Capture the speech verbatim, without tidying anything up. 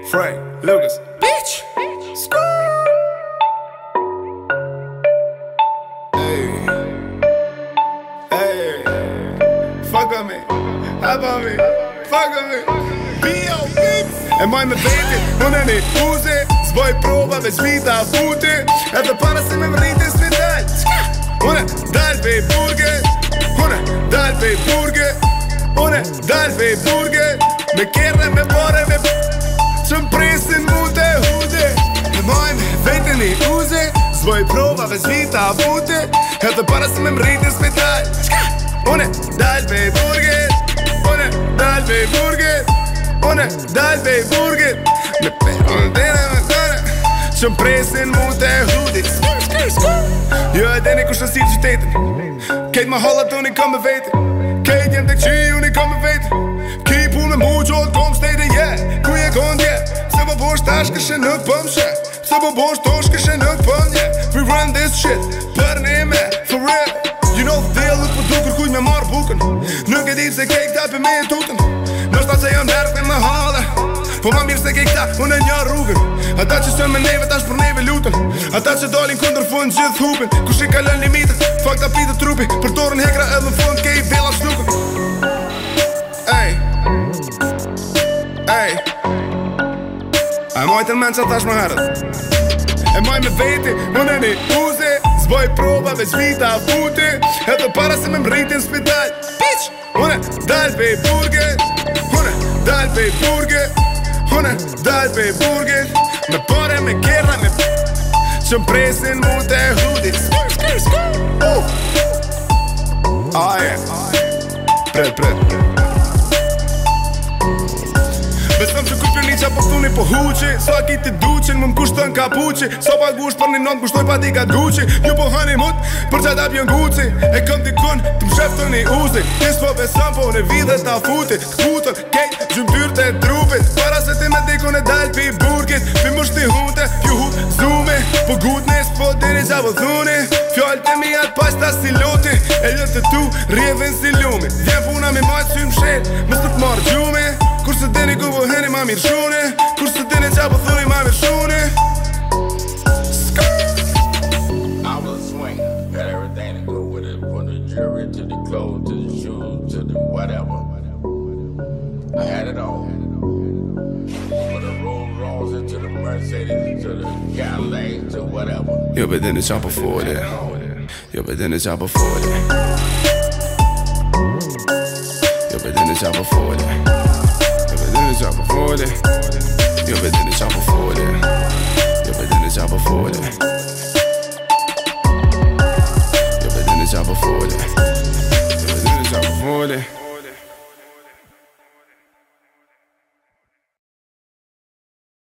Frank, Lucas, bitch. School. Hey, hey, fuck on me, hop on me, fuck on me. B O bitch. E moj me veti, unë e një uzi. Zboj proba veç vita futi. Edhe para se me mriti s'mi dal. Unë dal vej burge. Unë dal vej burge. Unë dal vej burge. Me kjerre me bore me që m'presin mu të hude. E moj me veti një uzi. Zboj proba veç vita futi. Edhe para se me mriti s'mi dal. Unë dal vej burge. Unë dal vej burge. Unë dal vej burge. Me peron dene me tane që m'presin mu të hudit. Jo e deni kush në si qytetin. Kejt ma hallat unë i kam me veti. Kejt jem të qi unë i kam me veti. Ki pun me mu gjot kom stejti yeah. Ku je kon yeah. Pse po bosh tash këshe në pëm she. Pse po bosh tosh këshe në pëm yeah. We run this shit për një me for real. You know the deal nuk po du kërkuj me marr bukën. Nuk e dit se kej këta për me e tutën. Nështë se jam nërë me hale. Po ma mirë se kej këta unë e një rrugën. Ata që sën me neve tash për neve lutën. Ata që dalin kundër fund gjithë hupin. Kush i kalën limitet, fakt ta pitë trupi. Për torën hekra edhe në fund kej vela shnukën. Ej Ej E mojtë në men që tash më herët. E moj me veti, unë e një uzi. Zboj proba veç vita futi. Edhe para se me mritin spital. Bitch Unë dal vej burge. Unë dal vej burge. Unë dal vej burge. Me pare me kjerra me që m'presin mu të hudit. uh. Aje Pret, pret Besëm që kupjur një qa po thuni po huqi. Sa ki ti duqin më m'kushtën kapuqi. Sa pa gusht për një non m'kushtoj pa ti ka t'guqi. Ju po hani mut për qa ta pjën guci. E këm dikun të m'sheftë një uzi. Tis po besëm po në vidhe t'na futi. T'kutën kejt gjymtyr të trupit. Para se ti me dikun e dal pi burgit. Pi më shti hunte, ju hu zumi. Po gut nis po dini qa po thuni. Fjall të mi atë pashta si luti. E ljët të tu rjevin si lumi. Vjen puna mi majtë sy m'shet. Mës të t'marrë gjumi. Kurse dini ku po heni ma mirë shuni. Kurse dini qa po thuni ma mirë shuni. I was a swinger, got everything to go with it. From the jewelry to the clothes to the shoes to the whatever. I had it all. From the Rolls Royce to the Mercedes to the Cadillac to whatever. Jo be dini qa po foli. Jo be dini qa po foli. Jo be dini qa po foli. Jo be dini qa po foli. Jo be dini qa po foli.